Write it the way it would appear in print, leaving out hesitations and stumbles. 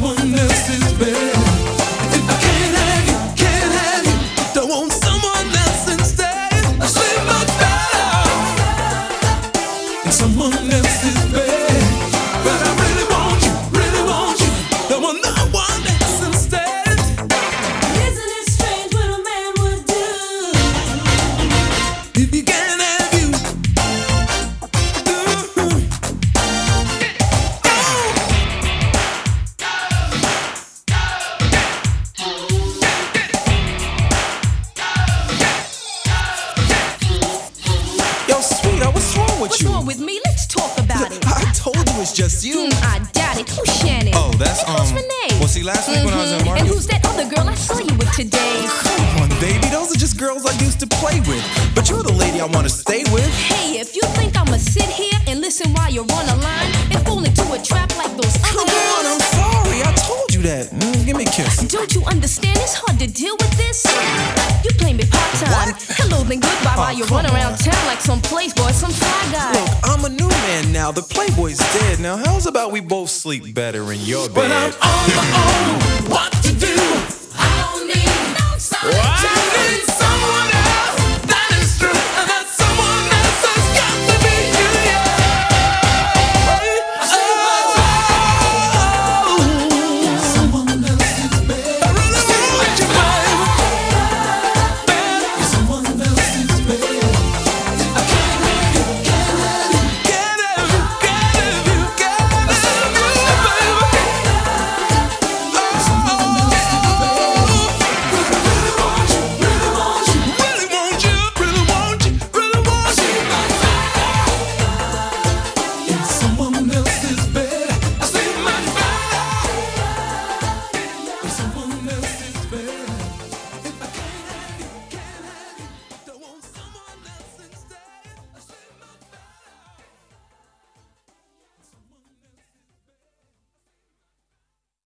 someone else's bed. If I can't have you, can't have you, don't want someone else instead. I sleep much better in someone else's bed. But I really want you, don't want no one else instead. Isn't it strange what a man would do If you can't have you, Yo, sweetheart, what's wrong with What's you? wrong with me? Let's talk about it. I told you it's just you. I doubt it. Who's Shannon? Oh, that's And who's Renee? Well, see, last week when I was in And Marcus. who's that other girl I saw you with today? Come on, baby, those are just girls I used to play with. But you're the lady I want to stay with. Hey, if you think I'ma sit here and listen while you run a line and fall into a trap like those other Come on, I'm girls, sorry. I told you that. Give me a kiss. don't you understand? It's hard to deal with this. You play me part-time. What? Hello, then goodbye while you run come around on. town like some playboy, some fly guy. Look, I'm a new man now. The Playboy's dead. Now, how's about we both sleep better in your when I'm bed? on my own, what to do? I don't need no solitude. What?